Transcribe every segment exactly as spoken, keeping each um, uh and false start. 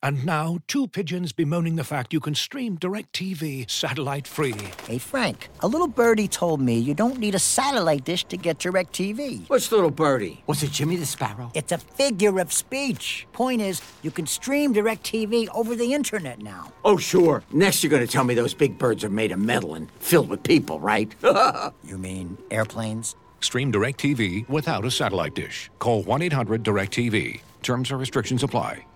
And now, two pigeons bemoaning the fact you can stream DirecTV satellite-free. Hey, Frank, a little birdie told me you don't need a satellite dish to get DirecTV. What's little birdie? Was it Jimmy the Sparrow? It's a figure of speech. Point is, you can stream DirecTV over the internet now. Oh, sure. Next you're going to tell me those big birds are made of metal and filled with people, right? You mean airplanes? Stream DirecTV without a satellite dish. Call one eight hundred direct T V. Terms and restrictions apply.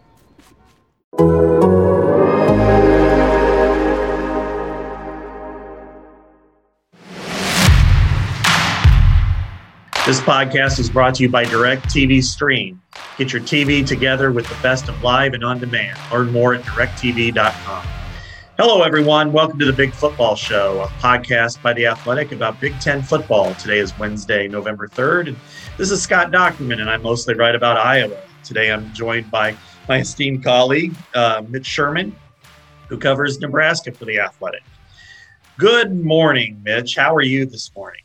This podcast is brought to you by DirecTV Stream. Get your T V together with the best of live and on demand. Learn more at direct T V dot com. Hello, everyone. Welcome to the Big Football Show, a podcast by The Athletic about Big Ten football. Today is Wednesday, November third. And this is Scott Dochterman, and I mostly write about Iowa. Today I'm joined by my esteemed colleague, uh, Mitch Sherman, who covers Nebraska for The Athletic. Good morning, Mitch. How are you this morning?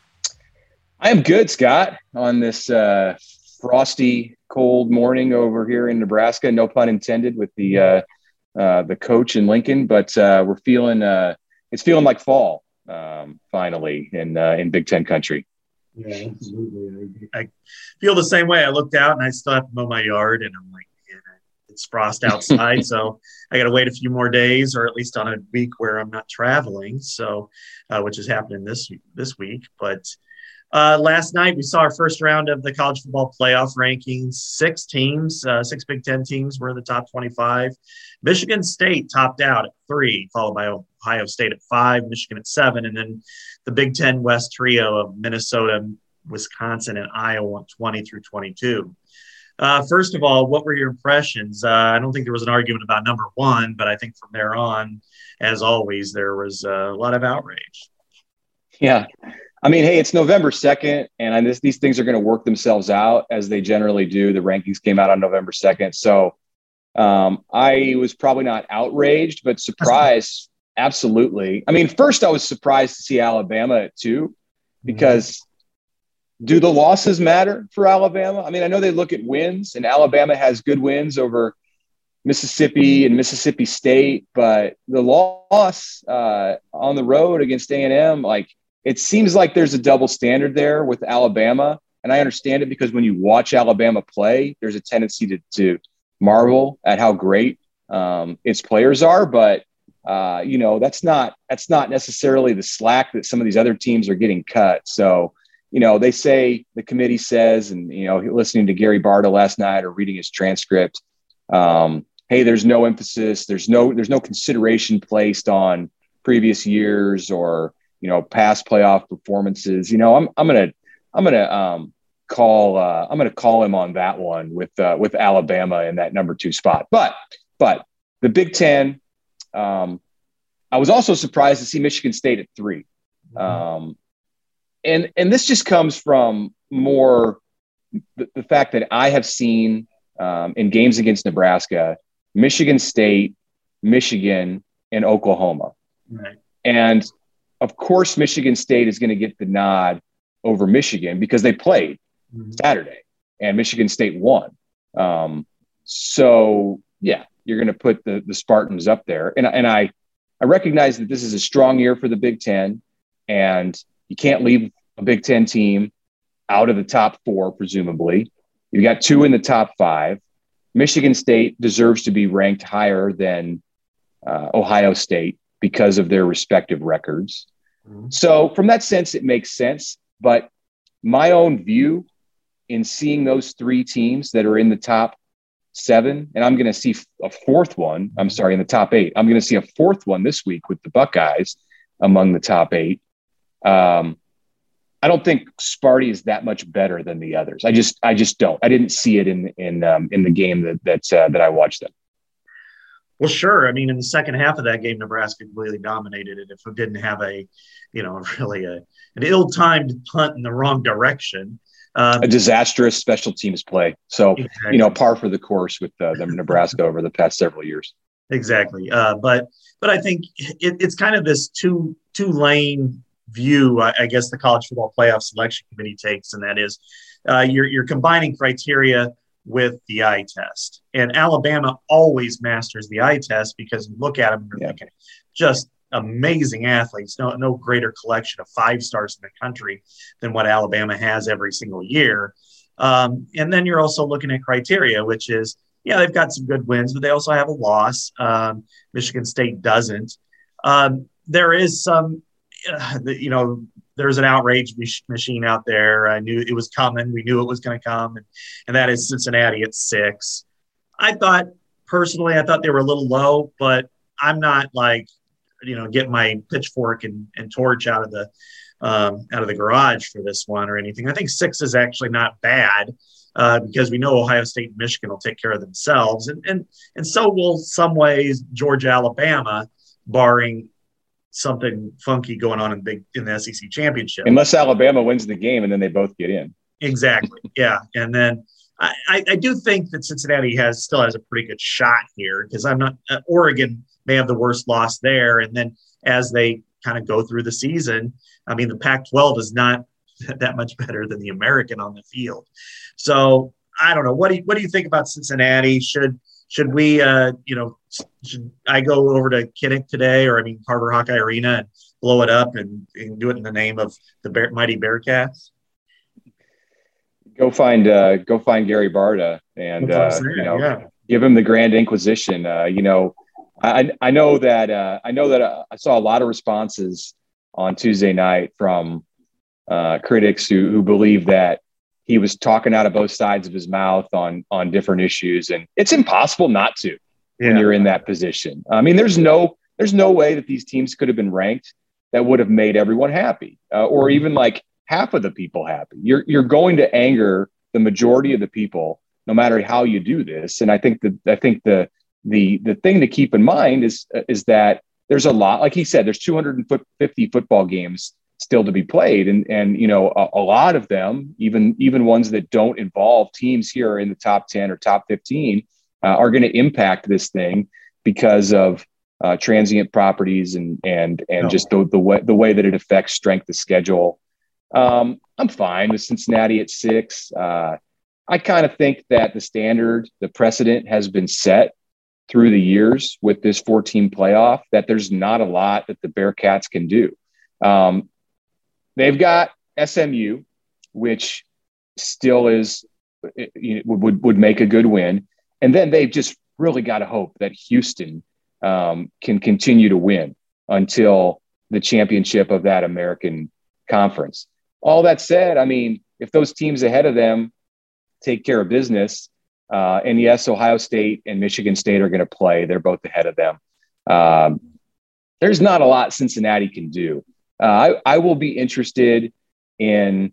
I am good, Scott, on this uh, frosty, cold morning over here in Nebraska. No pun intended with the uh, uh, the coach in Lincoln, but uh, we're feeling uh, it's feeling like fall um, finally in uh, in Big Ten country. Yeah, absolutely. I feel the same way. I looked out and I still have to mow my yard, and I'm like, man, it's frost outside, so I got to wait a few more days, or at least on a week where I'm not traveling. So, uh, which is happening this this week, but. Uh, last night, we saw our first round of the college football playoff rankings. Six teams, uh, six Big Ten teams were in the top twenty-five. Michigan State topped out at three, followed by Ohio State at five, Michigan at seven, and then the Big Ten West trio of Minnesota, Wisconsin, and Iowa twenty through twenty-two. Uh, first of all, what were your impressions? Uh, I don't think there was an argument about number one, but I think from there on, as always, there was uh, a lot of outrage. Yeah. I mean, hey, it's November second, and I, this, these things are going to work themselves out as they generally do. The rankings came out on November second. So um, I was probably not outraged, but surprised. Absolutely. I mean, first I was surprised to see Alabama at two, because do the losses matter for Alabama? I mean, I know they look at wins, and Alabama has good wins over Mississippi and Mississippi State, but the loss uh, on the road against A and M, like, it seems like there's a double standard there with Alabama. And I understand it, because when you watch Alabama play, there's a tendency to, to marvel at how great um, its players are. But, uh, you know, that's not that's not necessarily the slack that some of these other teams are getting cut. So, you know, they say, the committee says, and, you know, listening to Gary Barta last night or reading his transcript, um, hey, there's no emphasis. There's no there's no consideration placed on previous years or, you know, past playoff performances. You know, I'm I'm gonna I'm gonna um, call uh, I'm gonna call him on that one with uh, with Alabama in that number two spot. But but the Big Ten, um, I was also surprised to see Michigan State at three, um, and and this just comes from more the, the fact that I have seen um, in games against Nebraska, Michigan State, Michigan, and Oklahoma, Right. and of course, Michigan State is going to get the nod over Michigan because they played mm-hmm. Saturday and Michigan State won. Um, so, yeah, you're going to put the, the Spartans up there. And, and I, I recognize that this is a strong year for the Big Ten, and you can't leave a Big Ten team out of the top four, presumably. You've got two in the top five. Michigan State deserves to be ranked higher than uh, Ohio State because of their respective records. Mm-hmm. So from that sense, it makes sense. But my own view in seeing those three teams that are in the top seven, and I'm going to see a fourth one, I'm sorry, in the top eight, I'm going to see a fourth one this week with the Buckeyes among the top eight. Um, I don't think Sparty is that much better than the others. I just, I just don't. I didn't see it in in um, in the game that that uh, that I watched them. Well, sure. I mean, in the second half of that game, Nebraska completely dominated it. If it didn't have a, you know, really a, an ill-timed punt in the wrong direction. Um, a disastrous special teams play. So, exactly. you know, par for the course with uh, the Nebraska over the past several years. Exactly. Uh, but but I think it, it's kind of this two two lane view, I, I guess, the College Football Playoff Selection Committee takes, and that is uh, you're you're combining criteria with the eye test. And Alabama always masters the eye test because you look at them and you're yeah. thinking, just amazing athletes. No, no greater collection of five stars in the country than what Alabama has every single year. Um, and then you're also looking at criteria, which is, yeah, they've got some good wins, but they also have a loss. Um, Michigan State doesn't. Um, there is some, uh, the, you know, there's an outrage machine out there. I knew it was coming. We knew it was going to come. And, and that is Cincinnati at six. I thought, personally, I thought they were a little low, but I'm not like, you know, get my pitchfork and, and torch out of the um, out of the garage for this one or anything. I think six is actually not bad uh, because we know Ohio State and Michigan will take care of themselves. And, and, and so will some ways Georgia, Alabama, barring something funky going on in the big in the S E C championship. Unless Alabama wins the game and then they both get in. Exactly. Yeah. And then I, I, I do think that Cincinnati has still has a pretty good shot here because I'm not uh, Oregon may have the worst loss there. And then as they kind of go through the season, I mean, the Pac twelve is not that much better than the American on the field. So I don't know. What do you, what do you think about Cincinnati? Should, should we, uh, you know, should I go over to Kinnick today or I mean, Carver Hawkeye Arena and blow it up and, and do it in the name of the Bear, mighty Bearcats? Go find, uh, go find Gary Barta and, uh, you know, yeah. give him the Grand Inquisition. Uh, you know, I, I know that uh, I know that uh, I saw a lot of responses on Tuesday night from uh, critics who, who believe that he was talking out of both sides of his mouth on on different issues, and it's impossible not to yeah. when you're in that position. I mean, there's no there's no way that these teams could have been ranked that would have made everyone happy, uh, or even like half of the people happy. You're you're going to anger the majority of the people, no matter how you do this. And I think that I think the The the thing to keep in mind is is that there's a lot, like he said, there's two hundred fifty football games still to be played, and and you know a, a lot of them, even even ones that don't involve teams here in the top ten or top fifteen, uh, are going to impact this thing because of uh, transient properties and and and no. just the the way the way that it affects strength of schedule. Um, I'm fine with Cincinnati at six. Uh, I kind of think that the standard, the precedent has been set through the years with this four-team playoff, that there's not a lot that the Bearcats can do. Um, they've got S M U, which still is you know, would would make a good win, and then they've just really got to hope that Houston um, can continue to win until the championship of that American Conference. All that said, I mean, if those teams ahead of them take care of business. Uh, and yes, Ohio State and Michigan State are going to play. They're both ahead of them. Um, there's not a lot Cincinnati can do. Uh, I, I will be interested in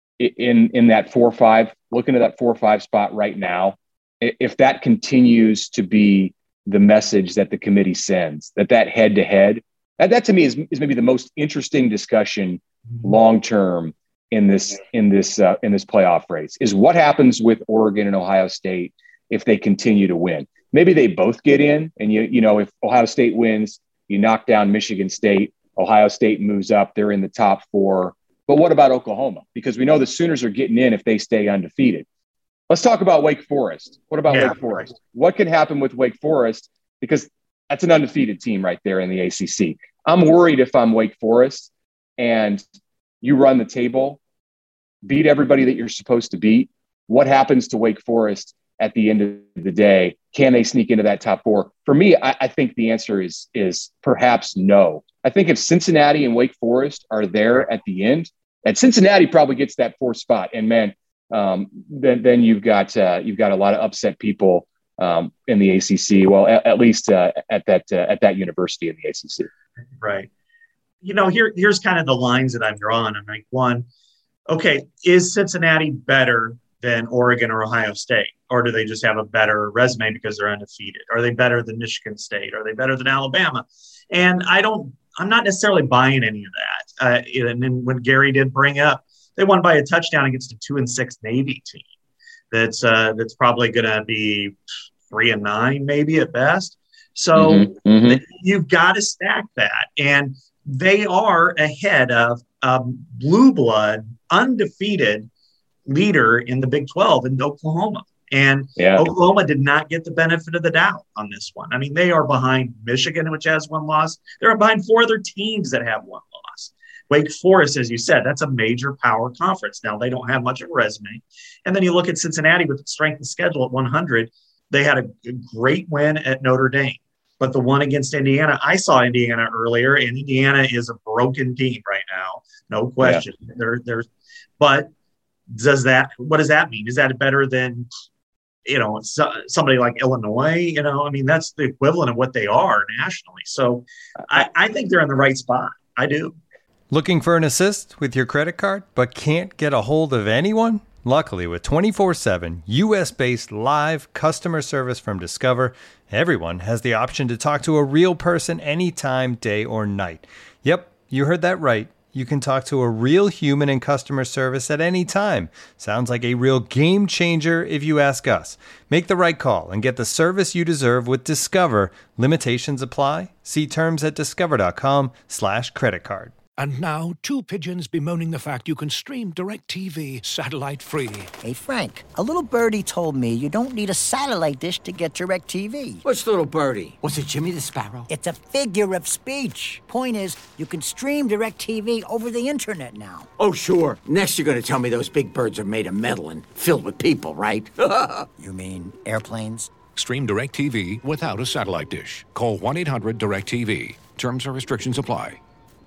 in in that four or five, looking at that four or five spot right now. If that continues to be the message that the committee sends, that that head to head, that that to me is, is maybe the most interesting discussion long term in this in this uh, in this playoff race, is what happens with Oregon and Ohio State if they continue to win. Maybe they both get in, and you you know if Ohio State wins, you knock down Michigan State, Ohio State moves up, they're in the top four. But what about Oklahoma? Because we know the Sooners are getting in if they stay undefeated. Let's talk about Wake Forest. What about yeah. Wake Forest? What can happen with Wake Forest? Because that's an undefeated team right there in the A C C. I'm worried if I'm Wake Forest and you run the table, beat everybody that you're supposed to beat. What happens to Wake Forest at the end of the day? Can they sneak into that top four? For me, I, I think the answer is, is perhaps no. I think if Cincinnati and Wake Forest are there at the end, and Cincinnati probably gets that fourth spot, and man, um, then then you've got uh, you've got a lot of upset people um, in the A C C. Well, at, at least uh, at that uh, at that university in the A C C. Right. You know, here here's kind of the lines that I'm drawing. I'm like, one, okay, is Cincinnati better than Oregon or Ohio State, or do they just have a better resume because they're undefeated? Are they better than Michigan State? Are they better than Alabama? And I don't. I'm not necessarily buying any of that. Uh, and then when Gary did bring up, they won by a touchdown against a two and six Navy team. That's uh, that's probably going to be three and nine, maybe at best. So mm-hmm. Mm-hmm. you've got to stack that, and they are ahead of a blue blood, undefeated leader in the Big twelve in Oklahoma. And yeah. Oklahoma did not get the benefit of the doubt on this one. I mean, they are behind Michigan, which has one loss. They're behind four other teams that have one loss. Wake Forest, as you said, that's a major power conference. Now, they don't have much of a resume. And then you look at Cincinnati with its strength of schedule at one hundred. They had a great win at Notre Dame. But the one against Indiana, I saw Indiana earlier, and Indiana is a broken team right now, no question. Yeah. They're, they're, but does that, what does that mean? Is that better than, you know, so, somebody like Illinois? You know, I mean, that's the equivalent of what they are nationally. So I, I think they're in the right spot. I do. Looking for an assist with your credit card, but can't get a hold of anyone? Luckily, with twenty-four seven U S-based live customer service from Discover, everyone has the option to talk to a real person anytime, day or night. Yep, you heard that right. You can talk to a real human in customer service at any time. Sounds like a real game changer if you ask us. Make the right call and get the service you deserve with Discover. Limitations apply. See terms at discover.com slash credit card. And now, two pigeons bemoaning the fact you can stream DirecTV satellite-free. Hey, Frank, a little birdie told me you don't need a satellite dish to get DirecTV. What's little birdie? Was it Jimmy the Sparrow? It's a figure of speech. Point is, you can stream DirecTV over the internet now. Oh, sure. Next you're going to tell me those big birds are made of metal and filled with people, right? You mean airplanes? Stream DirecTV without a satellite dish. Call one eight hundred direct T V. Terms and restrictions apply.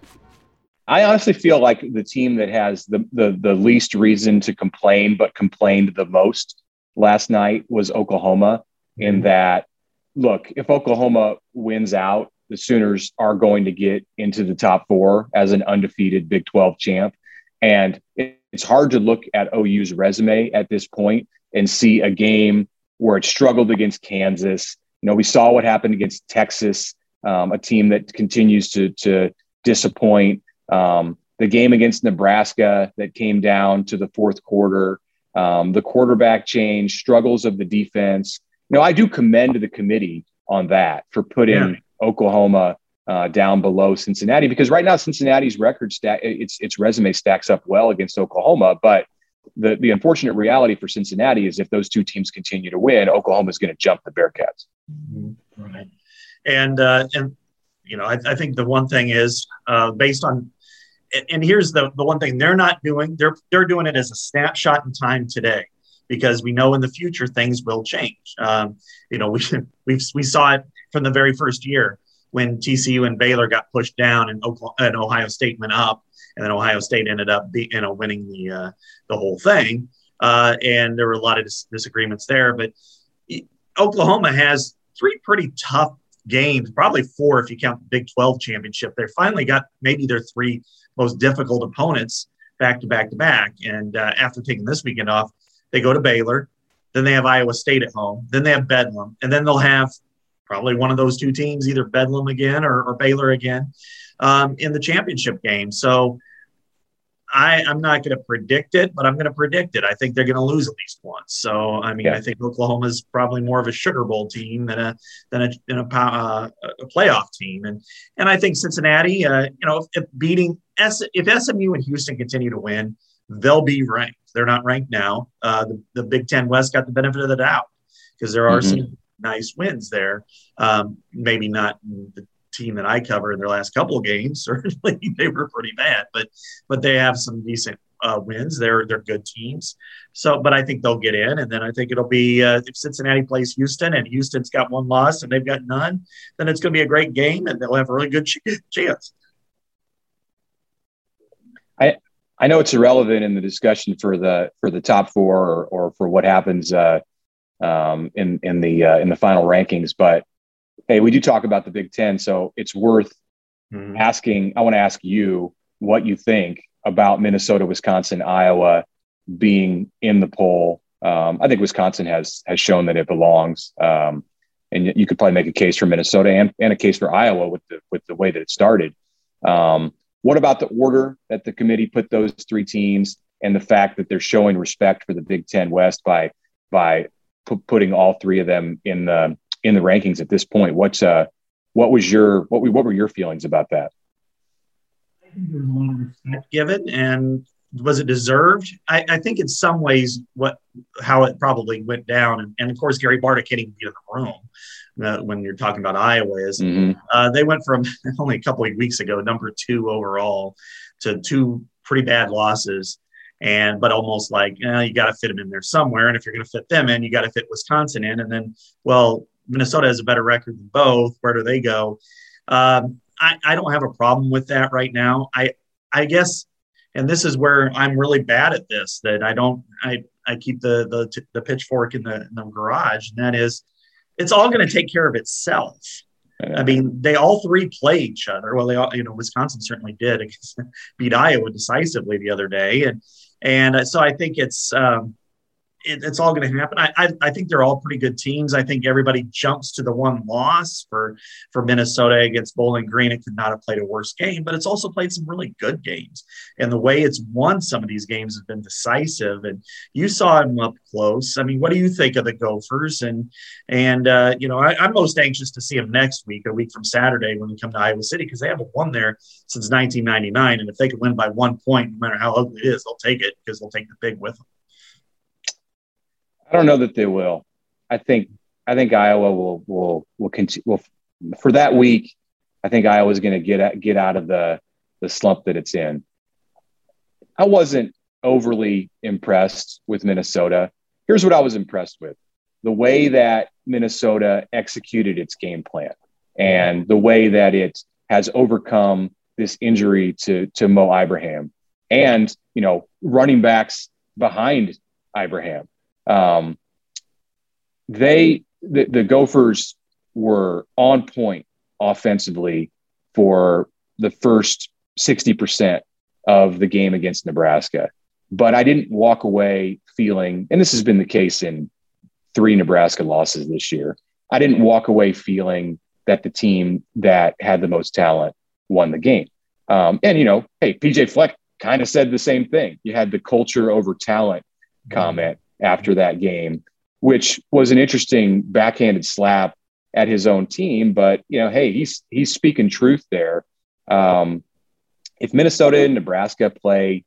I honestly feel like the team that has the, the the least reason to complain, but complained the most last night was Oklahoma. In that, look, if Oklahoma wins out, the Sooners are going to get into the top four as an undefeated Big twelve champ. And it, it's hard to look at O U's resume at this point and see a game where it struggled against Kansas. You know, we saw what happened against Texas, um, a team that continues to to disappoint. Um, the game against Nebraska that came down to the fourth quarter, um, the quarterback change, struggles of the defense. You know, I do commend the committee on that for putting yeah. Oklahoma uh, down below Cincinnati, because right now Cincinnati's record stack, its its resume stacks up well against Oklahoma. But the the unfortunate reality for Cincinnati is if those two teams continue to win, Oklahoma is going to jump the Bearcats. Mm-hmm. Right, and uh, and. You know, I, I think the one thing is uh, based on, and here's the, the one thing they're not doing. They're they're doing it as a snapshot in time today, because we know in the future things will change. Um, you know, we we we saw it from the very first year when T C U and Baylor got pushed down and Oklahoma, and Ohio State went up, and then Ohio State ended up be, you know winning the uh, the whole thing. Uh, and there were a lot of dis- disagreements there, but Oklahoma has three pretty tough games, probably four if you count the Big twelve championship. They finally got maybe their three most difficult opponents back to back to back. And uh, after taking this weekend off, they go to Baylor, then they have Iowa State at home, then they have Bedlam, and then they'll have probably one of those two teams, either Bedlam again or, or Baylor again, um, in the championship game. So I, I'm not going to predict it, but I'm going to predict it. I think they're going to lose at least once. So, I mean, yeah. I think Oklahoma's probably more of a Sugar Bowl team than a than a, than a, uh, a playoff team. And and I think Cincinnati, uh, you know, if, if beating S, if S M U and Houston continue to win, they'll be ranked. They're not ranked now. Uh, the, the Big Ten West got the benefit of the doubt because there are mm-hmm. some nice wins there. Um, maybe not the team that I cover in their last couple of games. Certainly they were pretty bad, but but they have some decent uh, wins. They're they're good teams. So, but I think they'll get in, and then I think it'll be uh, if Cincinnati plays Houston and Houston's got one loss and they've got none, then it's going to be a great game and they'll have a really good ch- chance. I I know it's irrelevant in the discussion for the for the top four or, or for what happens uh, um, in in the uh, in the final rankings, but hey, we do talk about the Big Ten, so it's worth mm-hmm. asking. I want to ask you what you think about Minnesota, Wisconsin, Iowa being in the poll. Um, I think Wisconsin has has shown that it belongs, um, and you could probably make a case for Minnesota and, and a case for Iowa with the with the way that it started. Um, what about the order that the committee put those three teams, and the fact that they're showing respect for the Big Ten West by by pu- putting all three of them in the in the rankings at this point? What's uh, what was your, what, what were your feelings about that? I think there's a lot of respect given, and was it deserved? I, I think in some ways what how it probably went down, and, and of course Gary Barta can't even be in the room uh, when you're talking about Iowa. Is Mm-hmm. uh, they went from only a couple of weeks ago, number two overall, to two pretty bad losses, and but almost like eh, you got to fit them in there somewhere, and if you're going to fit them in, you got to fit Wisconsin in, and then well, Minnesota has a better record than both. Where do they go? Um, I, I don't have a problem with that right now. I I guess. And this is where I'm really bad at this, that I don't, I, I keep the, the, the pitchfork in the, in the garage. And that is, it's all going to take care of itself. I mean, they all three play each other. Well, they all, you know, Wisconsin certainly did against, beat Iowa decisively the other day. And, and so I think it's, um, it, it's all going to happen. I, I I think they're all pretty good teams. I think everybody jumps to the one loss for, for Minnesota against Bowling Green. It could not have played a worse game, but it's also played some really good games. And the way it's won some of these games has been decisive. And you saw them up close. I mean, what do you think of the Gophers? And, and uh, you know, I, I'm most anxious to see them next week, a week from Saturday when we come to Iowa City, because they haven't won there since nineteen ninety-nine. And if they can win by one point, no matter how ugly it is, they'll take it because they'll take the big with them. I don't know that they will. I think I think Iowa will will will continue. Will, for that week, I think Iowa's going to get at, get out of the the slump that it's in. I wasn't overly impressed with Minnesota. Here's what I was impressed with: the way that Minnesota executed its game plan, and the way that it has overcome this injury to to Mo Ibrahim, and you know, running backs behind Ibrahim. Um, they, the, the Gophers were on point offensively for the first sixty percent of the game against Nebraska. But I didn't walk away feeling, and this has been the case in three Nebraska losses this year, I didn't walk away feeling that the team that had the most talent won the game. Um, and, you know, hey, P J Fleck kind of said the same thing. You had the culture over talent comment after that game, which was an interesting backhanded slap at his own team. But, you know, hey, he's he's speaking truth there. Um, if Minnesota and Nebraska play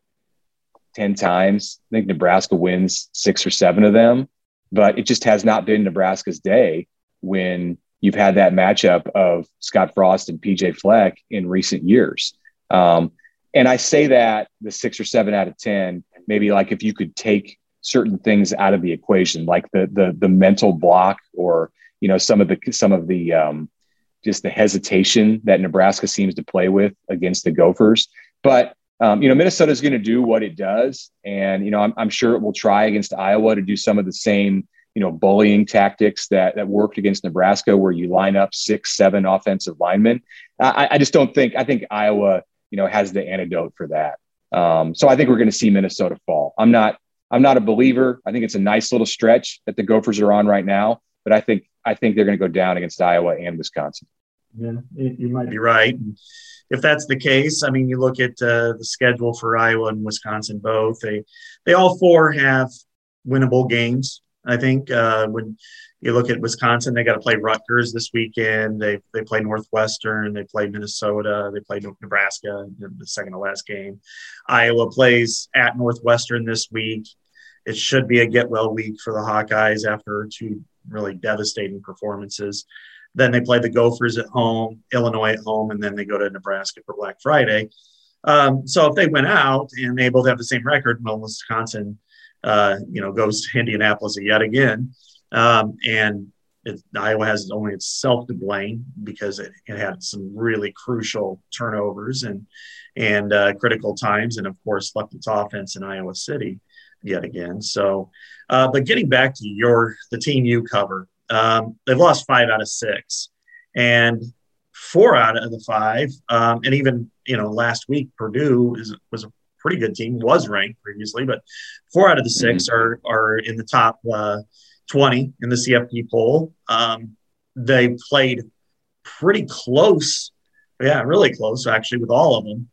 ten times, I think Nebraska wins six or seven of them. But it just has not been Nebraska's day when you've had that matchup of Scott Frost and P J Fleck in recent years. Um, and I say that the six or seven out of ten, maybe like if you could take certain things out of the equation, like the the the mental block, or you know some of the some of the um, just the hesitation that Nebraska seems to play with against the Gophers. But um, you know Minnesota is going to do what it does, and you know I'm, I'm sure it will try against Iowa to do some of the same you know bullying tactics that that worked against Nebraska, where you line up six, seven offensive linemen. I, I just don't think I think Iowa you know has the antidote for that. Um, so I think we're going to see Minnesota fall. I'm not. I'm not a believer. I think it's a nice little stretch that the Gophers are on right now, but I think I think they're going to go down against Iowa and Wisconsin. Yeah, you might be right. If that's the case, I mean, you look at uh, the schedule for Iowa and Wisconsin both. They they all four have winnable games. I think uh, when you look at Wisconsin, they got to play Rutgers this weekend. They they play Northwestern. They play Minnesota. They play Nebraska in the second to last game. Iowa plays at Northwestern this week. It should be a get well week for the Hawkeyes after two really devastating performances. Then they play the Gophers at home, Illinois at home, and then they go to Nebraska for Black Friday. Um, so if they win out and they both have the same record, well, Wisconsin, uh, you know, goes to Indianapolis yet again. Um, and it, Iowa has only itself to blame because it, it had some really crucial turnovers and and uh, critical times, and of course left its offense in Iowa City yet again. So, uh, but getting back to your the team you cover, um, they've lost five out of six, and four out of the five, um, and even you know last week Purdue is was a pretty good team, was ranked previously, but four out of the six mm-hmm. are are in the top uh, twenty in the C F P poll. Um, they played pretty close, yeah, really close actually with all of them,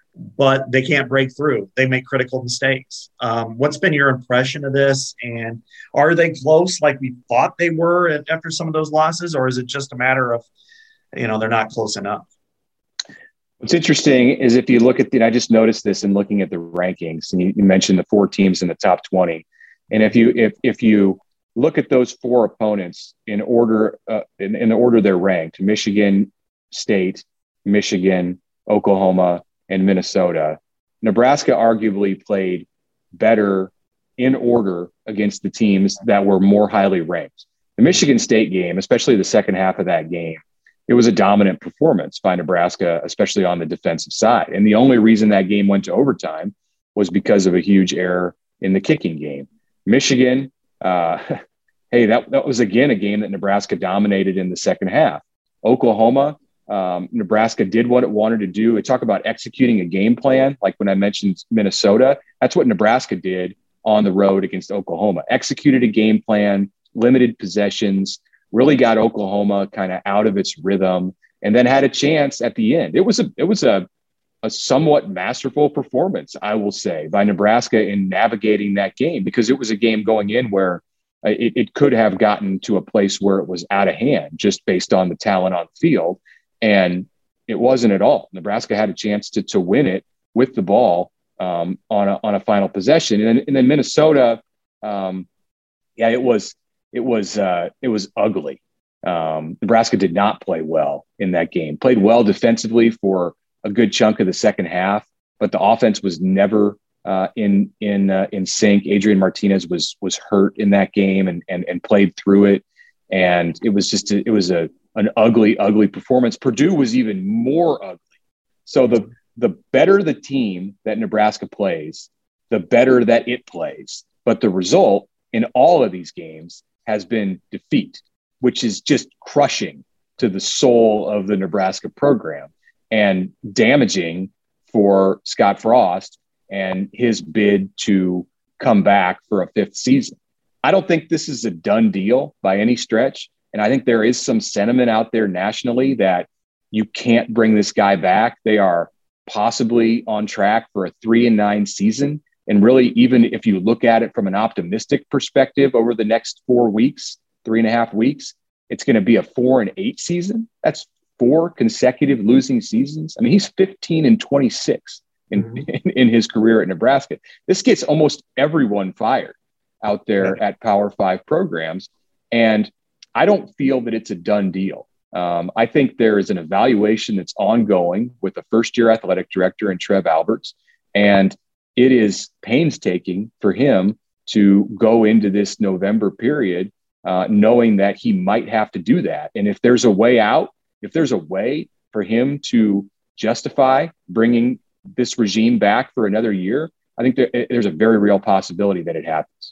but they can't break through. They make critical mistakes. Um, what's been your impression of this? And are they close like we thought they were after some of those losses, or is it just a matter of, you know, they're not close enough? What's interesting is if you look at the, and I just noticed this in looking at the rankings, and you, you mentioned the four teams in the top twenty. And if you, if, if you look at those four opponents in order, uh, in, in the order they're ranked, Michigan State, Michigan, Oklahoma, and Minnesota, Nebraska arguably played better in order against the teams that were more highly ranked. The Michigan State game, especially the second half of that game, it was a dominant performance by Nebraska, especially on the defensive side. And the only reason that game went to overtime was because of a huge error in the kicking game. Michigan, uh, hey, that, that was, again, a game that Nebraska dominated in the second half. Oklahoma, um, Nebraska did what it wanted to do. We talk about executing a game plan, like when I mentioned Minnesota. That's what Nebraska did on the road against Oklahoma. Executed a game plan, limited possessions, really got Oklahoma kind of out of its rhythm, and then had a chance at the end. It was a it was a a somewhat masterful performance, I will say, by Nebraska in navigating that game, because it was a game going in where uh, it, it could have gotten to a place where it was out of hand just based on the talent on the field, and it wasn't at all. Nebraska had a chance to to win it with the ball um, on a on a final possession, and, and then Minnesota, um, yeah, it was. It was uh, it was ugly. Um, Nebraska did not play well in that game. Played well defensively for a good chunk of the second half, but the offense was never uh, in in uh, in sync. Adrian Martinez was was hurt in that game and and and played through it, and it was just a, it was a an ugly ugly performance. Purdue was even more ugly. So the the better the team that Nebraska plays, the better that it plays. But the result in all of these games has been defeat, which is just crushing to the soul of the Nebraska program and damaging for Scott Frost and his bid to come back for a fifth season. I don't think this is a done deal by any stretch. And I think there is some sentiment out there nationally that you can't bring this guy back. They are possibly on track for a three and nine season. And really, even if you look at it from an optimistic perspective over the next four weeks, three and a half weeks, it's going to be a four and eight season. That's four consecutive losing seasons. I mean, he's fifteen and twenty-six in, mm-hmm. in, in his career at Nebraska. This gets almost everyone fired out there yeah. at Power Five programs. And I don't feel that it's a done deal. Um, I think there is an evaluation that's ongoing with a first-year athletic director in Trev Alberts. And it is painstaking for him to go into this November period uh, knowing that he might have to do that. And if there's a way out, if there's a way for him to justify bringing this regime back for another year, I think there, there's a very real possibility that it happens.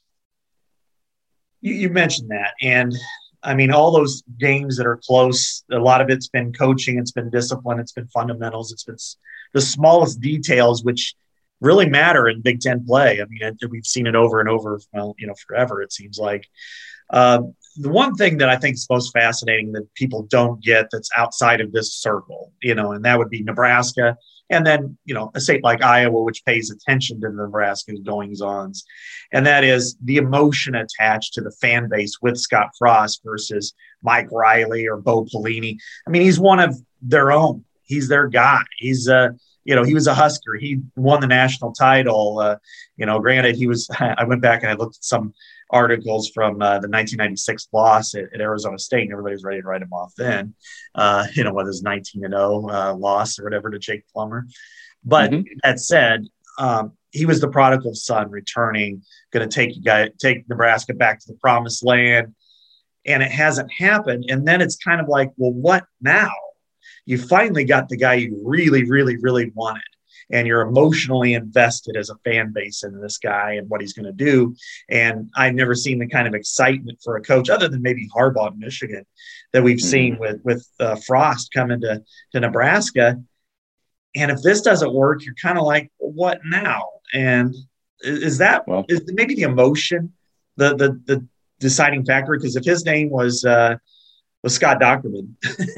You, you mentioned that. And I mean, all those games that are close, a lot of it's been coaching, it's been discipline, it's been fundamentals, it's been the smallest details, which really matter in Big Ten play. I mean, we've seen it over and over, well, you know, forever, it seems like. Uh, the one thing that I think is most fascinating that people don't get that's outside of this circle, you know, and that would be Nebraska. And then, you know, a state like Iowa, which pays attention to Nebraska's goings-ons. And that is the emotion attached to the fan base with Scott Frost versus Mike Riley or Bo Pelini. I mean, he's one of their own. He's their guy. He's uh You know, he was a Husker. He won the national title. Uh, you know, granted, he was – I went back and I looked at some articles from uh, the nineteen ninety-six loss at, at Arizona State, and everybody was ready to write him off then, uh, you know, with his nineteen and oh uh, loss or whatever to Jake Plummer. But mm-hmm. that said, um, he was the prodigal son returning, going to take you guys, take Nebraska back to the promised land, and it hasn't happened. And then it's kind of like, well, what now? You finally got the guy you really, really, really wanted, and you're emotionally invested as a fan base in this guy and what he's going to do. And I've never seen the kind of excitement for a coach, other than maybe Harbaugh in Michigan, that we've mm-hmm. seen with with uh, Frost coming to to Nebraska. And if this doesn't work, you're kind of like, well, what now? And is, is that well, is maybe the emotion the the the deciding factor? Because if his name was uh, was Scott Dockerman,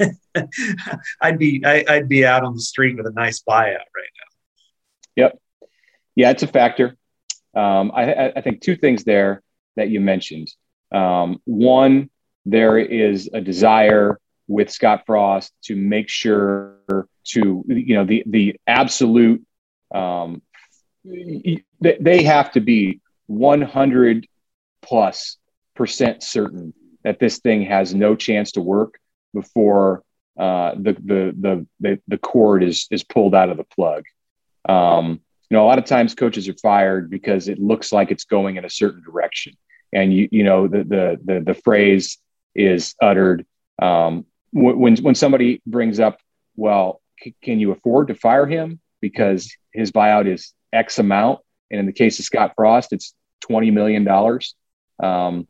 I'd be I, I'd be out on the street with a nice buyout right now. Yep, yeah, it's a factor. Um, I, I think two things there that you mentioned. Um, one, there is a desire with Scott Frost to make sure to, you know, the, the absolute, um, they have to be one hundred plus percent certain that this thing has no chance to work before uh, the, the, the, the, the cord is, is pulled out of the plug. Um, you know, a lot of times coaches are fired because it looks like it's going in a certain direction. And you, you know, the, the, the, the phrase is uttered um, when, when somebody brings up, well, c- can you afford to fire him because his buyout is X amount? And in the case of Scott Frost, it's twenty million dollars. Um,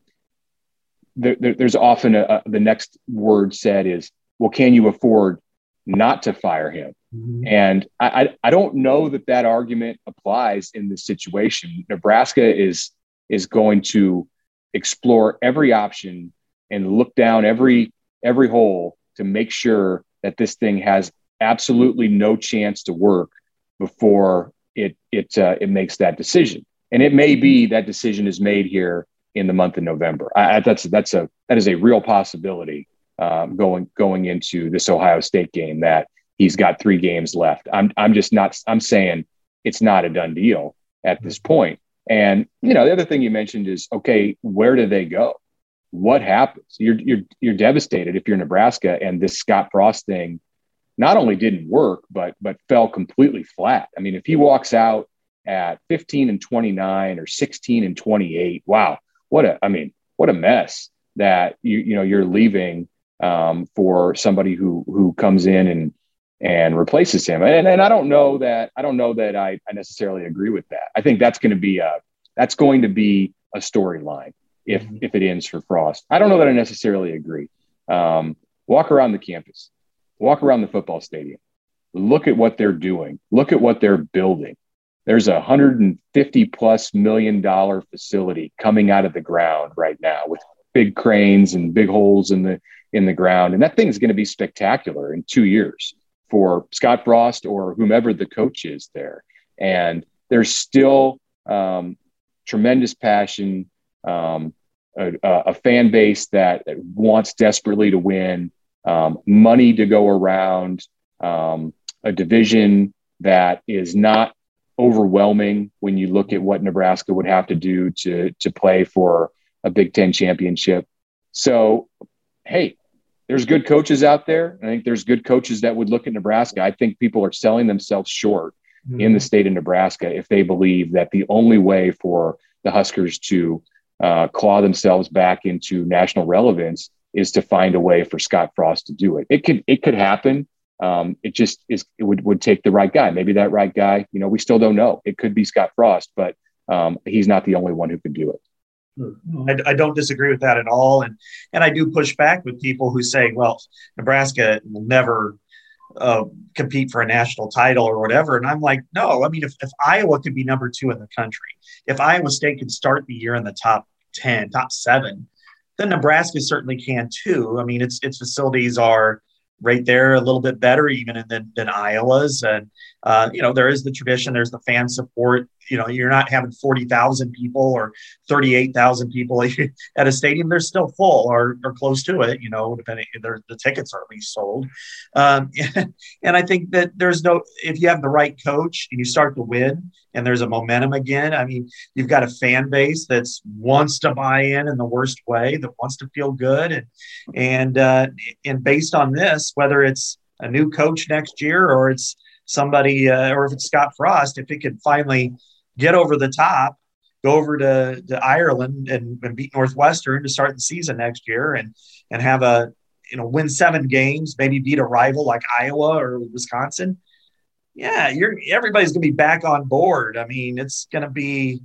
there, there, there's often a, a, the next word said is, well, can you afford not to fire him? Mm-hmm. And I, I, I don't know that that argument applies in this situation. Nebraska is, is going to explore every option and look down every, every hole to make sure that this thing has absolutely no chance to work before it, it, uh, it makes that decision. And it may be that decision is made here in the month of November. I, that's, that's a, that is a real possibility um, going, going into this Ohio State game, that he's got three games left. I'm, I'm just not, I'm saying it's not a done deal at this point. And, you know, the other thing you mentioned is, okay, where do they go? What happens? You're, you're, you're devastated if you're Nebraska, and this Scott Frost thing not only didn't work, but, but fell completely flat. I mean, if he walks out at fifteen and twenty-nine or sixteen and twenty-eight, wow, what a, I mean, what a mess that you, you know, you're leaving um, for somebody who, who comes in and, and replaces him. And, and I don't know that, I don't know that I, I necessarily agree with that. I think that's going to be a, that's going to be a storyline if, mm-hmm. if it ends for Frost. I don't know that I necessarily agree. Um, walk around the campus, walk around the football stadium, look at what they're doing. Look at what they're building. There's a one hundred fifty plus million dollar facility coming out of the ground right now with big cranes and big holes in the, in the ground. And that thing is going to be spectacular in two years for Scott Frost or whomever the coach is there. And there's still um, tremendous passion, um, a, a fan base that wants desperately to win, um, money to go around, um, a division that is not overwhelming when you look at what Nebraska would have to do to, to play for a Big Ten championship. So, hey, there's good coaches out there. I think there's good coaches that would look at Nebraska. I think people are selling themselves short mm-hmm. in the state of Nebraska if they believe that the only way for the Huskers to uh, claw themselves back into national relevance is to find a way for Scott Frost to do it. It could, it could happen. Um, it just is, it would, would take the right guy. Maybe that right guy, you know, we still don't know. It could be Scott Frost, but um, he's not the only one who could do it. I, I don't disagree with that at all. And, and I do push back with people who say, well, Nebraska will never uh, compete for a national title or whatever. And I'm like, no, I mean, if, if Iowa could be number two in the country, if Iowa State could start the year in the top ten, top seven, then Nebraska certainly can too. I mean, its, its facilities are right there a little bit better even than, than Iowa's. And, uh, you know, there is the tradition, there's the fan support. You know, you're not having forty thousand people or thirty-eight thousand people at a stadium. They're still full or, or close to it, you know, depending, the tickets are at least sold. Um, and I think that there's no, if you have the right coach and you start to win and there's a momentum again, I mean, you've got a fan base that's wants to buy in in the worst way, that wants to feel good. And, and, uh, and based on this, whether it's a new coach next year or it's somebody, uh, or if it's Scott Frost, if it could finally get over the top, go over to, to Ireland and, and beat Northwestern to start the season next year and, and have a, you know, win seven games, maybe beat a rival like Iowa or Wisconsin. Yeah, you're everybody's going to be back on board. I mean, it's going to be,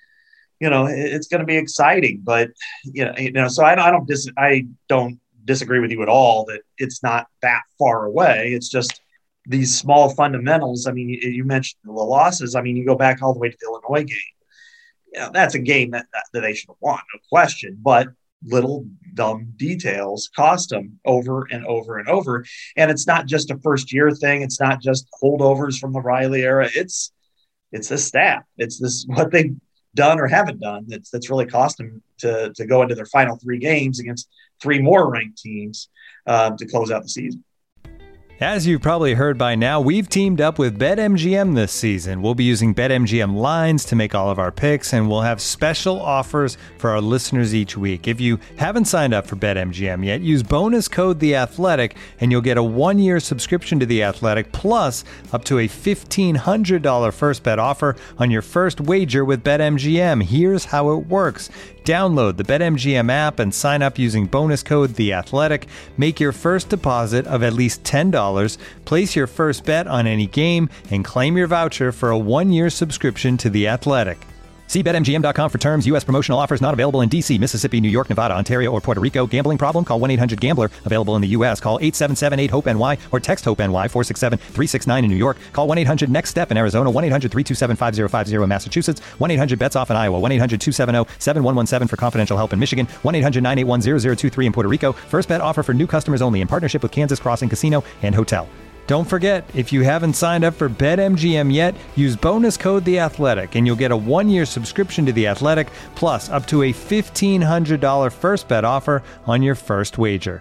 you know, it's going to be exciting, but you know, you know, so I, I don't dis, I don't disagree with you at all that it's not that far away. It's just these small fundamentals. I mean, you, you mentioned the losses. I mean, you go back all the way to the Illinois game. You know, that's a game that, that they should have won, no question, but little dumb details cost them over and over and over. And it's not just a first year thing. It's not just holdovers from the Riley era. It's, it's the staff. It's this, what they've done or haven't done. That's, that's really cost them to, to go into their final three games against three more ranked teams. um, to close out the season. As you've probably heard by now, we've teamed up with BetMGM this season. We'll be using BetMGM lines to make all of our picks, and we'll have special offers for our listeners each week. If you haven't signed up for BetMGM yet, use bonus code The Athletic, and you'll get a one-year subscription to The Athletic, plus up to a fifteen hundred dollars first bet offer on your first wager with BetMGM. Here's how it works. Download the BetMGM app and sign up using bonus code The Athletic. Make your first deposit of at least ten dollars. Place your first bet on any game and claim your voucher for a one-year subscription to The Athletic. See Bet M G M dot com for terms. U S promotional offers not available in D C, Mississippi, New York, Nevada, Ontario, or Puerto Rico. Gambling problem? Call one eight hundred gambler. Available in the U S. Call eight seven seven eight hope N Y or text HOPE-NY four six seven three six nine in New York. Call one eight hundred next step in Arizona. one eight hundred three two seven five zero five zero in Massachusetts. one eight hundred bets off in Iowa. one eight hundred two seven zero seven one one seven for confidential help in Michigan. one eight hundred nine eight one zero zero two three in Puerto Rico. First bet offer for new customers only in partnership with Kansas Crossing Casino and Hotel. Don't forget, if you haven't signed up for BetMGM yet, use bonus code The Athletic, and you'll get a one-year subscription to The Athletic, plus up to a fifteen hundred dollars first bet offer on your first wager.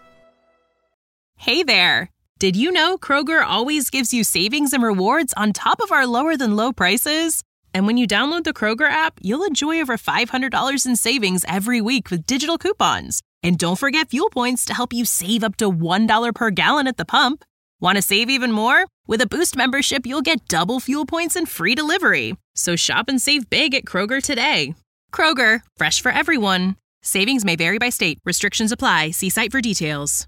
Hey there! Did you know Kroger always gives you savings and rewards on top of our lower-than-low prices? And when you download the Kroger app, you'll enjoy over five hundred dollars in savings every week with digital coupons. And don't forget fuel points to help you save up to one dollar per gallon at the pump. Want to save even more? With a Boost membership, you'll get double fuel points and free delivery. So shop and save big at Kroger today. Kroger, fresh for everyone. Savings may vary by state. Restrictions apply. See site for details.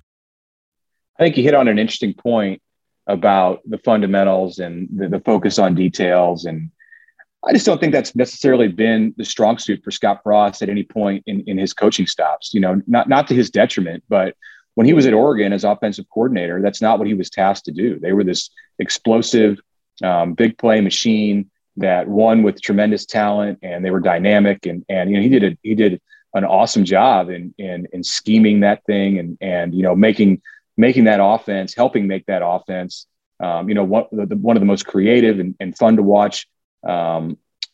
I think you hit on an interesting point about the fundamentals and the, the focus on details. And I just don't think that's necessarily been the strong suit for Scott Frost at any point in, in his coaching stops. You know, not, not to his detriment, but when he was at Oregon as offensive coordinator, that's not what he was tasked to do. They were this explosive, um, big play machine that won with tremendous talent, and they were dynamic. And and you know he did a, he did an awesome job in in in scheming that thing and and you know making making that offense, helping make that offense. Um, you know one the, one of the most creative and, and fun to watch um,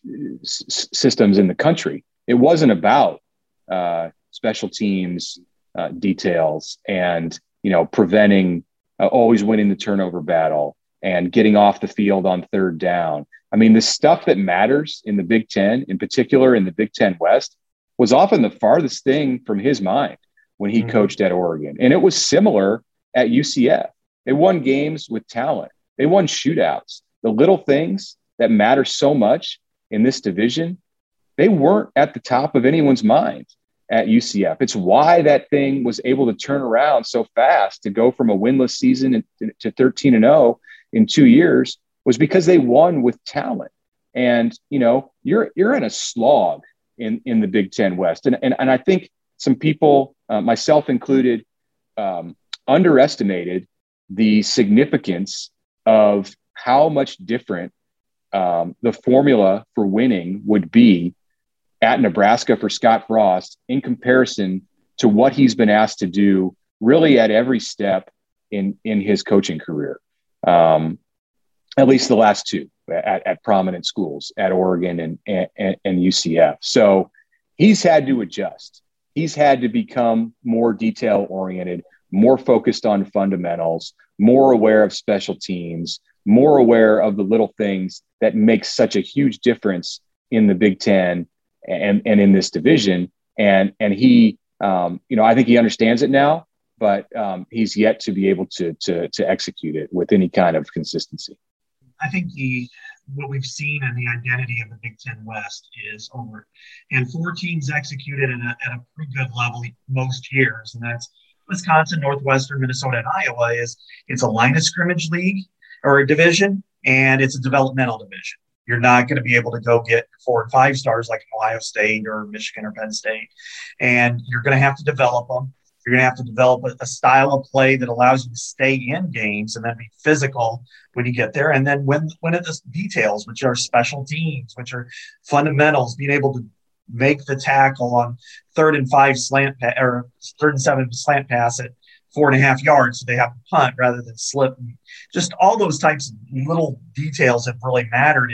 s- systems in the country. It wasn't about uh, special teams. Uh, details and, you know, preventing, uh, always winning the turnover battle and getting off the field on third down. I mean, the stuff that matters in the Big Ten, in particular in the Big Ten West, was often the farthest thing from his mind when he mm-hmm. coached at Oregon. And it was similar at U C F. They won games with talent. They won shootouts. The little things that matter so much in this division, they weren't at the top of anyone's mind at U C F. It's why that thing was able to turn around so fast to go from a winless season to thirteen and oh in two years was because they won with talent. And, you know, you're, you're in a slog in, in the Big Ten West. And, and, and I think some people, uh, myself included, um, underestimated the significance of how much different um, the formula for winning would be at Nebraska for Scott Frost in comparison to what he's been asked to do really at every step in, in his coaching career. Um, at least the last two at, at prominent schools at Oregon and, and, and U C F. So he's had to adjust. He's had to become more detail oriented, more focused on fundamentals, more aware of special teams, more aware of the little things that make such a huge difference in the Big Ten and, and in this division. And, and he, um, you know, I think he understands it now, but um, he's yet to be able to, to, to execute it with any kind of consistency. I think the, what we've seen in the identity of the Big Ten West is over, and four teams executed at a, at a pretty good level most years. And that's Wisconsin, Northwestern, Minnesota, and Iowa. Is it's a line of scrimmage league or a division, and it's a developmental division. You're not going to be able to go get four and five stars like Ohio State or Michigan or Penn State. And you're going to have to develop them. You're going to have to develop a, a style of play that allows you to stay in games and then be physical when you get there. And then when, when it the details, which are special teams, which are fundamentals, being able to make the tackle on third and five slant pa- or third and seven slant pass at four and a half yards. So they have to punt rather than slip. Just all those types of little details have really mattered in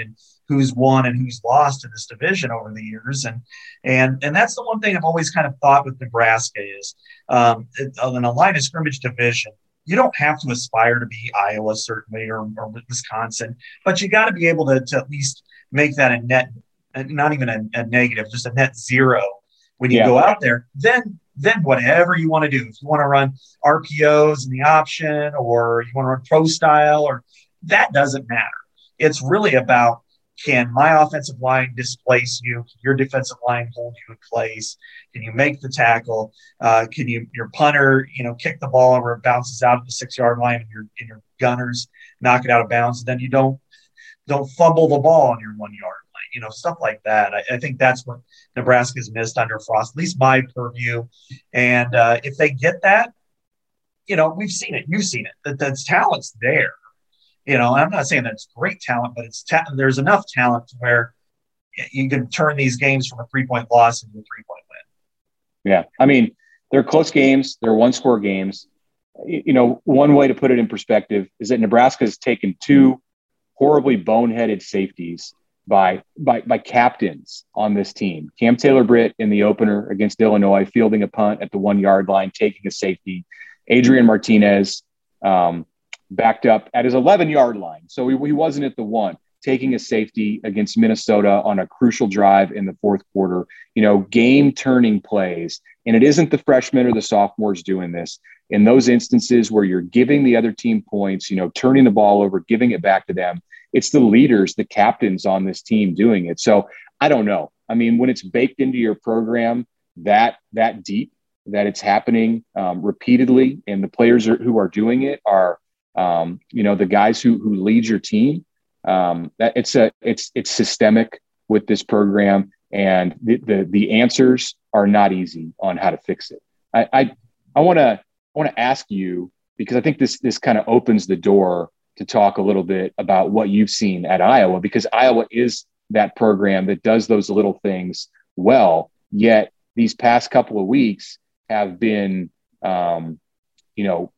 who's won and who's lost in this division over the years. And and and that's the one thing I've always kind of thought with Nebraska is um, it, in a line of scrimmage division, you don't have to aspire to be Iowa certainly or, or Wisconsin, but you got to be able to, to at least make that a net, not even a, a negative, just a net zero when you yeah. go out there. Then then whatever you want to do, if you want to run R P Os in the option or you want to run pro style, or that doesn't matter. It's really about, can my offensive line displace you? Can your defensive line hold you in place? Can you make the tackle? Uh, can you, your punter, you know, kick the ball over, it bounces out of the six yard line, and your and your gunners knock it out of bounds, and then you don't don't fumble the ball on your one yard line, you know, stuff like that. I, I think that's what Nebraska's missed under Frost, at least my purview. And uh, if they get that, you know, we've seen it, you've seen it, that that's talent's there. You know, I'm not saying that it's great talent, but it's ta- there's enough talent to where you can turn these games from a three-point loss into a three-point win. Yeah. I mean, they're close games. They're one-score games. You know, one way to put it in perspective is that Nebraska has taken two horribly boneheaded safeties by, by, by captains on this team. Cam Taylor-Britt in the opener against Illinois, fielding a punt at the one-yard line, taking a safety. Adrian Martinez, um, backed up at his eleven-yard line. So he, he wasn't at the one, taking a safety against Minnesota on a crucial drive in the fourth quarter, you know, game-turning plays. And it isn't the freshmen or the sophomores doing this. In those instances where you're giving the other team points, you know, turning the ball over, giving it back to them, it's the leaders, the captains on this team doing it. So I don't know. I mean, when it's baked into your program that that deep, that it's happening um, repeatedly, and the players are, who are doing it are, Um, you know, the guys who who lead your team, um, that it's a it's it's systemic with this program, and the the, the answers are not easy on how to fix it. I I, I want to I want to ask you, because I think this this kind of opens the door to talk a little bit about what you've seen at Iowa, because Iowa is that program that does those little things well. Yet these past couple of weeks have been, um, you know.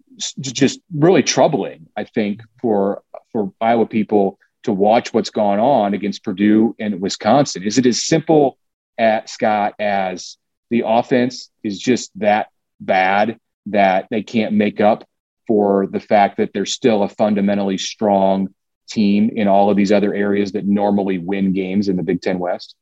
just really troubling, I think, for for Iowa people to watch what's gone on against Purdue and Wisconsin. Is it as simple at Scott as the offense is just that bad that they can't make up for the fact that they're still a fundamentally strong team in all of these other areas that normally win games in the Big Ten West?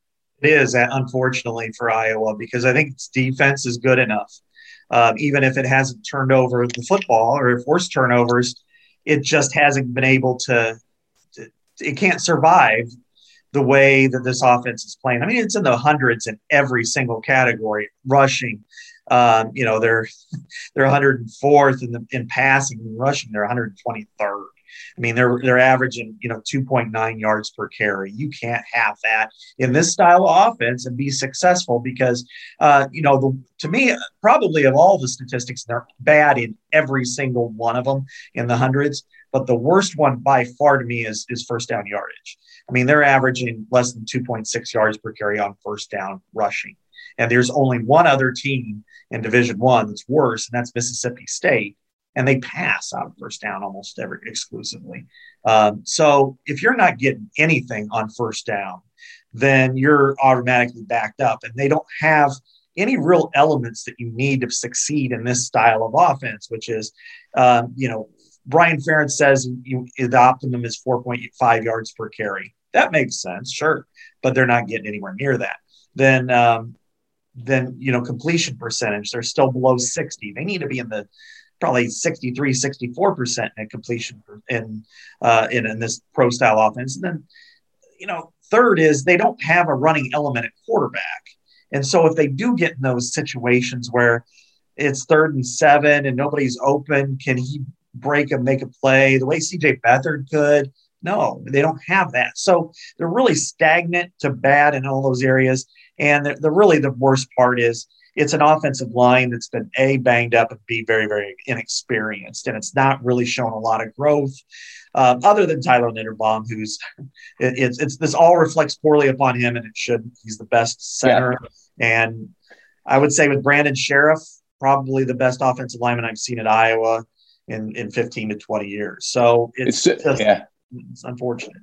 It is, unfortunately, for Iowa, because I think its defense is good enough. Um, even if it hasn't turned over the football or forced turnovers, it just hasn't been able to, to – it can't survive the way that this offense is playing. I mean, it's in the hundreds in every single category. Rushing, um, you know, they're they're one hundred fourth in the in passing and rushing. They're one hundred twenty-third. I mean, they're they're averaging, you know, two point nine yards per carry. You can't have that in this style of offense and be successful because, uh, you know, the, to me, probably of all the statistics, they're bad in every single one of them in the hundreds. But the worst one by far to me is is first down yardage. I mean, they're averaging less than two point six yards per carry on first down rushing. And there's only one other team in Division One that's worse, and that's Mississippi State. And they pass out of first down almost every exclusively. Um, so if you're not getting anything on first down, then you're automatically backed up. And they don't have any real elements that you need to succeed in this style of offense, which is, um, you know, Brian Ferentz says you, the optimum is four point five yards per carry. That makes sense, sure, but they're not getting anywhere near that. Then, um, then you know, completion percentage, they're still below sixty. They need to be in the probably sixty-three, sixty-four percent in completion in, uh, in, in this pro style offense. And then, you know, third is they don't have a running element at quarterback. And so if they do get in those situations where it's third and seven and nobody's open, can he break and make a play the way C J Beathard could? No, they don't have that. So they're really stagnant to bad in all those areas. And the, the really the worst part is it's an offensive line that's been A, banged up, and B, very, very inexperienced. And it's not really shown a lot of growth uh, other than Tyler Linderbaum, who's it, it's, it's this all reflects poorly upon him, and it should. He's the best center. Yeah. And I would say with Brandon Sheriff, probably the best offensive lineman I've seen at Iowa in, in fifteen to twenty years. So it's, it's just, yeah. it's unfortunate.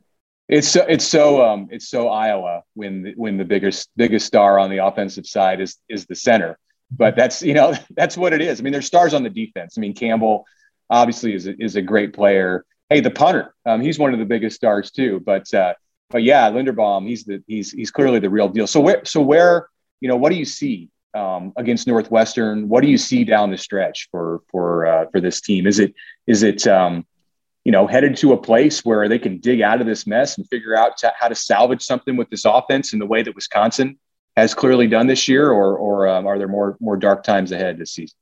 It's so it's so um it's so Iowa when the, when the biggest biggest star on the offensive side is is the center. But that's you know that's what it is. I mean, there's stars on the defense. I mean, Campbell obviously is a, is a great player. Hey, the punter, um, he's one of the biggest stars too. But uh, but yeah, Linderbaum, he's the he's he's clearly the real deal. So where so where you know what do you see um, against Northwestern? What do you see down the stretch for for uh, for this team? Is it is it um, you know, headed to a place where they can dig out of this mess and figure out to, how to salvage something with this offense in the way that Wisconsin has clearly done this year, or or um, are there more more dark times ahead this season?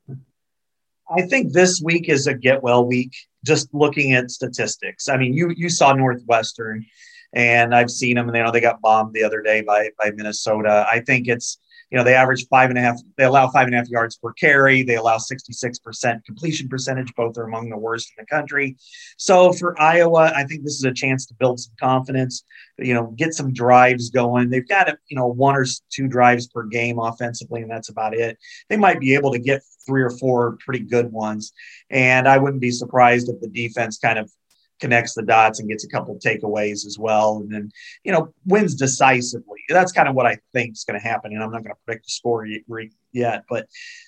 I think this week is a get well week. Just looking at statistics, I mean, you you saw Northwestern, and I've seen them, and you know they got bombed the other day by by Minnesota. I think it's you know they average five and a half. They allow five and a half yards per carry. They allow sixty-six percent completion percentage. Both are among the worst in the country. So for Iowa, I think this is a chance to build some confidence. You know, get some drives going. They've got you know one or two drives per game offensively, and that's about it. They might be able to get three or four pretty good ones, and I wouldn't be surprised if the defense kind of connects the dots and gets a couple of takeaways as well, and then you know wins decisively. That's kind of what I think is going to happen, and I'm not going to predict the score yet, but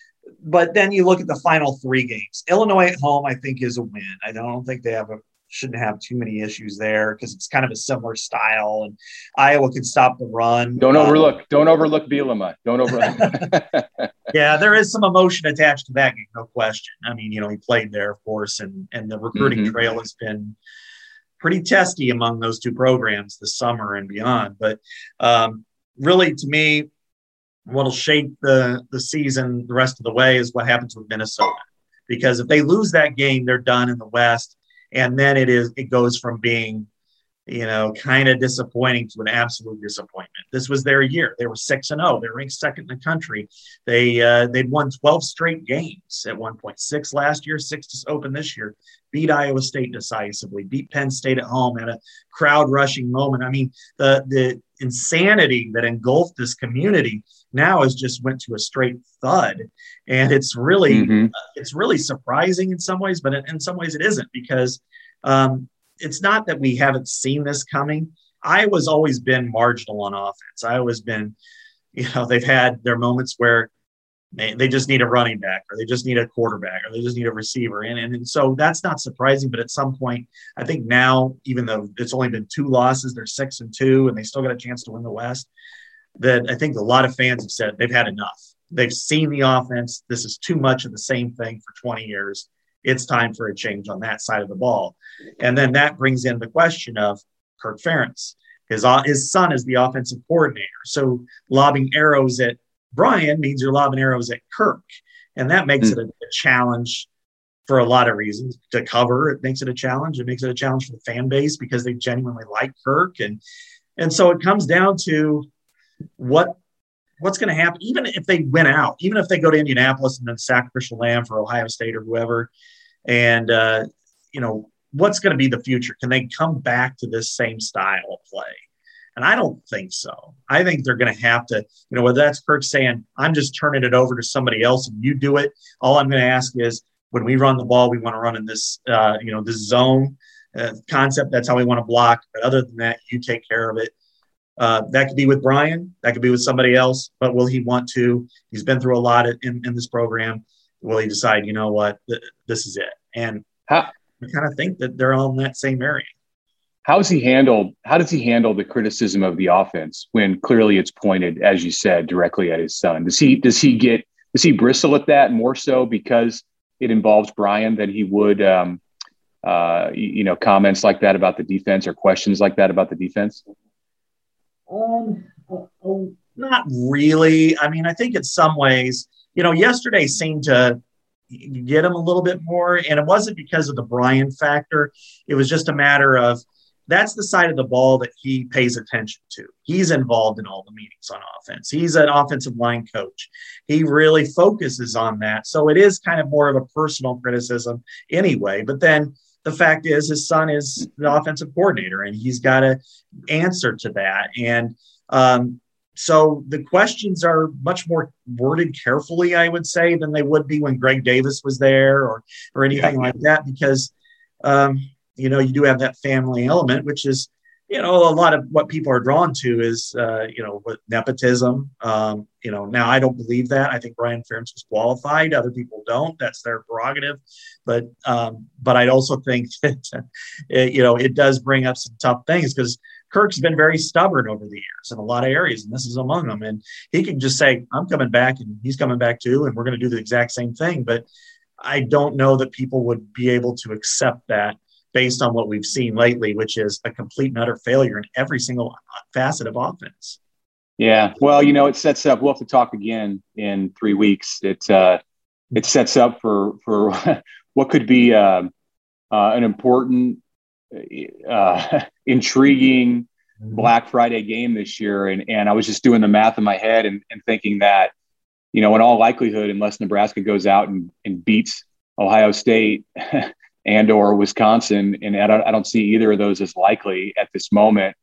but then you look at the final three games. Illinois at home, I think, is a win. I don't think they have a shouldn't have too many issues there because it's kind of a similar style, and Iowa can stop the run. Don't um, overlook, don't overlook Bielema. Don't overlook. Yeah, there is some emotion attached to that game, no question. I mean, you know, he played there, of course, and and the recruiting mm-hmm. trail has been pretty testy among those two programs this summer and beyond. But um, really, to me, what'll shape the the season the rest of the way is what happens with Minnesota, because if they lose that game, they're done in the West. And then it is, it goes from being, you know, kind of disappointing to an absolute disappointment. This was their year. They were six and oh. They were ranked second in the country. They, uh, they'd won twelve straight games at one point. Six last year, six to open this year. Beat Iowa State decisively. Beat Penn State at home at a crowd rushing moment. I mean, the, the insanity that engulfed this community now has just went to a straight thud. And it's really, mm-hmm. uh, it's really surprising in some ways, but in, in some ways it isn't, because um, it's not that we haven't seen this coming. Iowa's always been marginal on offense. Iowa's been, you know, they've had their moments where they, they just need a running back, or they just need a quarterback, or they just need a receiver. And, and, and so that's not surprising, but at some point, I think now, even though it's only been two losses, they're six and two, and they still got a chance to win the West, that I think a lot of fans have said they've had enough. They've seen the offense. This is too much of the same thing for twenty years. It's time for a change on that side of the ball. And then that brings in the question of Kirk Ferentz. His, his son is the offensive coordinator. So lobbing arrows at Brian means you're lobbing arrows at Kirk. And that makes mm-hmm. it a, a challenge for a lot of reasons. To cover, it makes it a challenge. It makes it a challenge for the fan base because they genuinely like Kirk. And, and so it comes down to what what's going to happen, even if they win out, even if they go to Indianapolis and then sacrificial lamb for Ohio State or whoever. And, uh, you know, what's going to be the future? Can they come back to this same style of play? And I don't think so. I think they're going to have to, you know, whether that's Kirk saying, I'm just turning it over to somebody else and you do it. All I'm going to ask is, when we run the ball, we want to run in this, uh, you know, this zone uh, concept. That's how we want to block. But other than that, you take care of it. Uh, that could be with Brian. That could be with somebody else. But will he want to? He's been through a lot in, in this program. Will he decide, you know what, th- this is it? And how, I kind of think that they're all in that same area. How's he handled? How does he handle the criticism of the offense when clearly it's pointed, as you said, directly at his son? Does he does he get does he bristle at that more so because it involves Brian than he would, um, uh, you know, comments like that about the defense or questions like that about the defense? Um, not really. I mean, I think in some ways, you know, yesterday seemed to get him a little bit more, and it wasn't because of the Brian factor. It was just a matter of that's the side of the ball that he pays attention to. He's involved in all the meetings on offense. He's an offensive line coach. He really focuses on that. So it is kind of more of a personal criticism anyway. But then the fact is his son is the offensive coordinator, and he's got to answer to that. And um, so the questions are much more worded carefully, I would say, than they would be when Greg Davis was there or or anything yeah. like that, because, um, you know, you do have that family element, which is, you know, a lot of what people are drawn to is, uh, you know, with nepotism. Um, you know, now I don't believe that. I think Brian Ferentz was qualified. Other people don't. That's their prerogative. But, um, but I also think that, it, you know, it does bring up some tough things because Kirk's been very stubborn over the years in a lot of areas, and this is among them. And he can just say, I'm coming back, and he's coming back too, and we're going to do the exact same thing. But I don't know that people would be able to accept that based on what we've seen lately, which is a complete and utter failure in every single facet of offense. Yeah. Well, you know, it sets up, we'll have to talk again in three weeks. It, uh, it sets up for, for what could be uh, uh, an important, uh, intriguing Black Friday game this year. And, and I was just doing the math in my head and, and thinking that, you know, in all likelihood, unless Nebraska goes out and, and beats Ohio State and or Wisconsin, and I don't, I don't see either of those as likely at this moment,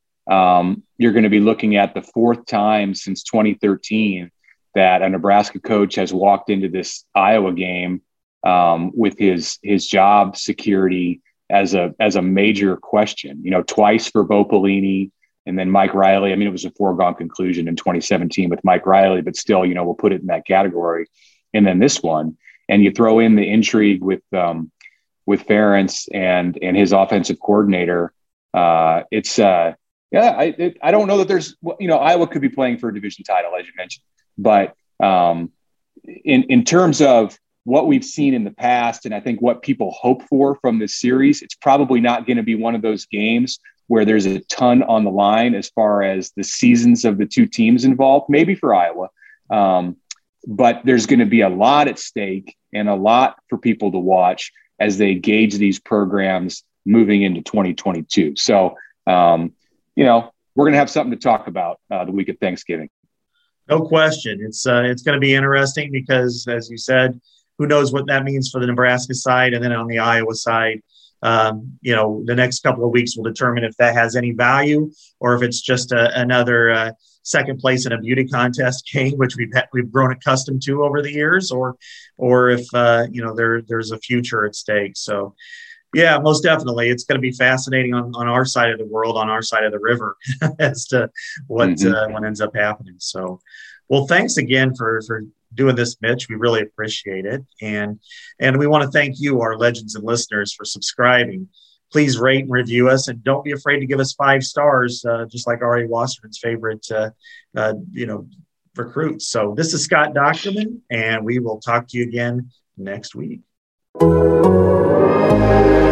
um, you're going to be looking at the fourth time since twenty thirteen that a Nebraska coach has walked into this Iowa game um, with his his job security as a as a major question. You know, twice for Bo Pelini and then Mike Riley. I mean, it was a foregone conclusion in twenty seventeen with Mike Riley, but still, you know, we'll put it in that category. And then this one, and you throw in the intrigue with um, with Ferentz and and his offensive coordinator. Uh, it's uh, yeah, I it, I don't know that there's, you know, Iowa could be playing for a division title, as you mentioned, but um, in in terms of what we've seen in the past, and I think what people hope for from this series, it's probably not going to be one of those games where there's a ton on the line as far as the seasons of the two teams involved, maybe for Iowa. Um, but there's going to be a lot at stake and a lot for people to watch as they gauge these programs moving into twenty twenty-two. So, um, you know, we're going to have something to talk about uh, the week of Thanksgiving. No question. It's uh, it's going to be interesting because, as you said, who knows what that means for the Nebraska side, and then on the Iowa side, um, you know, the next couple of weeks will determine if that has any value or if it's just a, another uh, second place in a beauty contest game, which we've had, we've grown accustomed to over the years, or or if uh, you know there there's a future at stake. So, yeah, most definitely, it's going to be fascinating on, on our side of the world, on our side of the river, as to what mm-hmm. uh, what ends up happening. So, well, thanks again for for. doing this, Mitch. We really appreciate it. And and we want to thank you, our legends and listeners, for subscribing. Please rate and review us, and don't be afraid to give us five stars, uh, just like Ari Wasserman's favorite, uh, uh, you know, recruits. So this is Scott Dochterman, and we will talk to you again next week.